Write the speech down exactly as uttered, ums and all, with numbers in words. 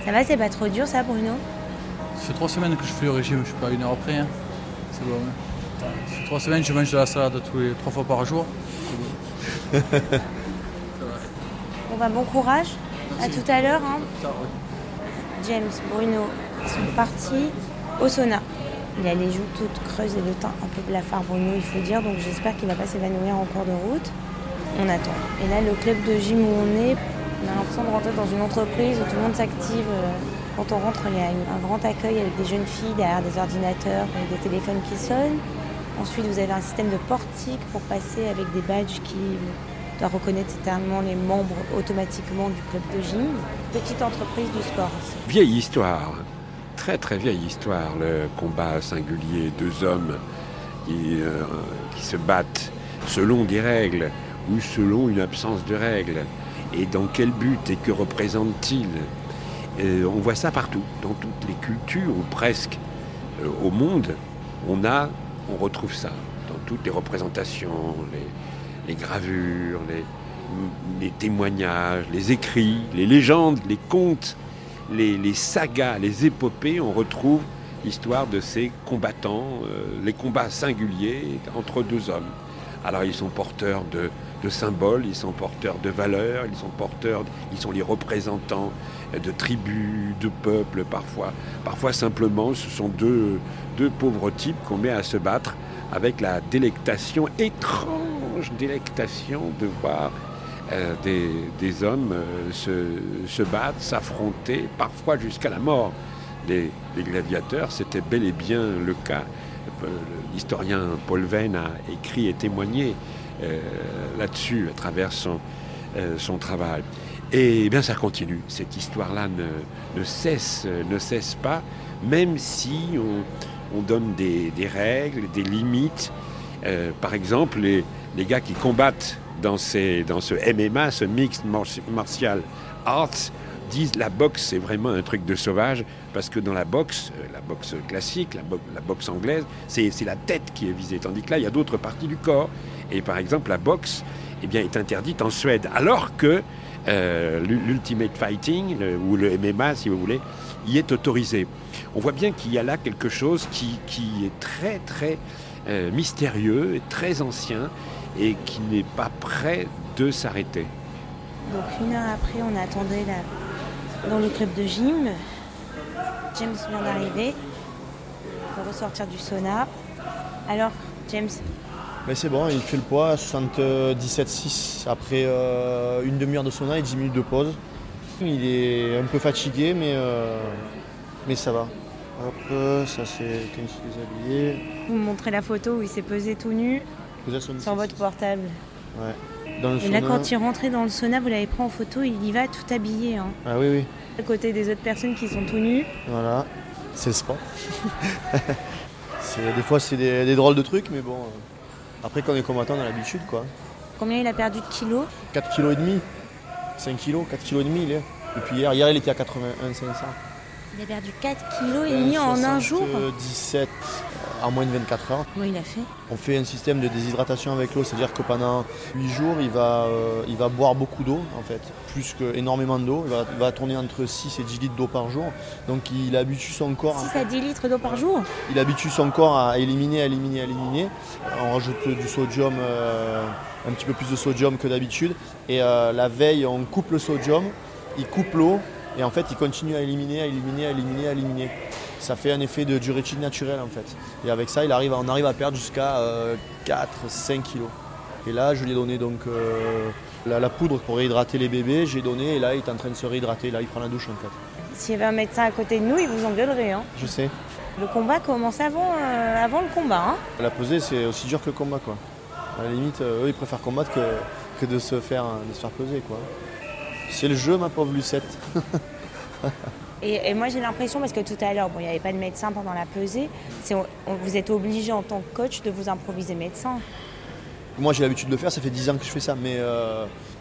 Ça va, c'est pas trop dur ça, Bruno? Ça fait trois semaines que je fais le régime, je suis pas à une heure après. Hein. C'est bon. Hein. Ça fait trois semaines que je mange de la salade tous les trois fois par jour. Bon bah bon courage, à tout à l'heure. Hein. James, Bruno sont partis au sauna. Il a les joues toutes creuses et le teint un peu blafard, Bruno, il faut dire, donc j'espère qu'il va pas s'évanouir en cours de route. On attend. Et là, le club de gym où on est, on a l'impression de rentrer dans une entreprise où tout le monde s'active. Quand on rentre, il y a un grand accueil avec des jeunes filles derrière des ordinateurs et des téléphones qui sonnent. Ensuite, vous avez un système de portique pour passer avec des badges qui doivent reconnaître certainement les membres automatiquement du club de gym. Petite entreprise du sport. Vieille histoire, très très vieille histoire, le combat singulier, deux hommes qui, euh, qui se battent selon des règles ou selon une absence de règles. Et dans quel but et que représente-t-il ? Et on voit ça partout, dans toutes les cultures, ou presque euh, au monde, on a, on retrouve ça, dans toutes les représentations, les, les gravures, les, les témoignages, les écrits, les légendes, les contes, les, les sagas, les épopées, on retrouve l'histoire de ces combattants, euh, les combats singuliers entre deux hommes. Alors ils sont porteurs de, de symboles, ils sont porteurs de valeurs, ils sont porteurs, ils sont les représentants de tribus, de peuples parfois. Parfois simplement ce sont deux, deux pauvres types qu'on met à se battre avec la délectation, étrange délectation de voir euh, des, des hommes euh, se, se battre, s'affronter, parfois jusqu'à la mort. Les, les gladiateurs, c'était bel et bien le cas. L'historien Paul Venn a écrit et témoigné euh, là-dessus à travers son, euh, son travail. Et, et bien ça continue, cette histoire-là ne, ne, cesse, ne cesse pas, même si on, on donne des, des règles, des limites. Euh, par exemple, les, les gars qui combattent dans, ces, dans ce M M A, ce Mixed Martial Arts, disent la boxe c'est vraiment un truc de sauvage parce que dans la boxe, euh, la boxe classique, la, bo- la boxe anglaise, c'est, c'est la tête qui est visée, tandis que là il y a d'autres parties du corps. Et par exemple la boxe eh bien, est interdite en Suède, alors que euh, l'ultimate fighting le, ou le M M A si vous voulez, y est autorisé. On voit bien qu'il y a là quelque chose qui, qui est très très euh, mystérieux, et très ancien et qui n'est pas prêt de s'arrêter. Donc une heure après, on attendait là. Dans le club de gym, James vient d'arriver, il va ressortir du sauna. Alors, James? Mais c'est bon, il fait le poids à soixante-dix-sept virgule six après euh, une demi-heure de sauna et dix minutes de pause. Il est un peu fatigué, mais, euh, mais ça va. Hop, ça c'est quand il s'est déshabillé. Vous me montrez la photo où il s'est pesé tout nu sur votre portable. Ouais. Dans le et sauna... là, quand il rentrait dans le sauna, vous l'avez pris en photo, il y va tout habillé. Hein. Ah oui, oui. À côté des autres personnes qui sont tout nus. Voilà, c'est le sport. c'est, des fois, c'est des, des drôles de trucs, mais bon. Euh, après, quand on est combattant, on a l'habitude, quoi. Combien il a perdu de kilos? quatre kilos et demi. cinq kilos, quatre kilos et demi, il est. Et puis hier, hier, il était à quatre-vingt-un cinq cents. Il a perdu quatre kilos et demi en un jour. dix-sept en moins de vingt-quatre heures. Comment il a fait? On fait un système de déshydratation avec l'eau, c'est-à-dire que pendant huit jours, il va, euh, il va boire beaucoup d'eau, en fait, plus qu'énormément d'eau. Il va, il va tourner entre six et dix litres d'eau par jour. Donc il habitue son corps... six à dix litres d'eau par jour? Il habitue son corps à éliminer, à éliminer, à éliminer. On rajoute du sodium, euh, un petit peu plus de sodium que d'habitude. Et euh, la veille, on coupe le sodium, il coupe l'eau. Et en fait, il continue à éliminer, à éliminer, à éliminer, à éliminer. Ça fait un effet de diurétique naturel en fait. Et avec ça, il arrive, on arrive à perdre jusqu'à euh, quatre à cinq kilos. Et là, je lui ai donné donc euh, la, la poudre pour réhydrater les bébés. J'ai donné et là, il est en train de se réhydrater. Là, il prend la douche en fait. S'il y avait un médecin à côté de nous, il vous engueulerait. Hein. Je sais. Le combat commence avant, euh, avant le combat. Hein. La pesée, c'est aussi dur que le combat, quoi. À la limite, euh, eux, ils préfèrent combattre que, que de, se faire, de se faire peser, quoi. C'est le jeu, ma pauvre Lucette. et, et moi, j'ai l'impression, parce que tout à l'heure, bon, il n'y avait pas de médecin pendant la pesée, c'est, on, vous êtes obligé en tant que coach de vous improviser médecin. Moi, j'ai l'habitude de le faire, ça fait dix ans que je fais ça, mais, euh,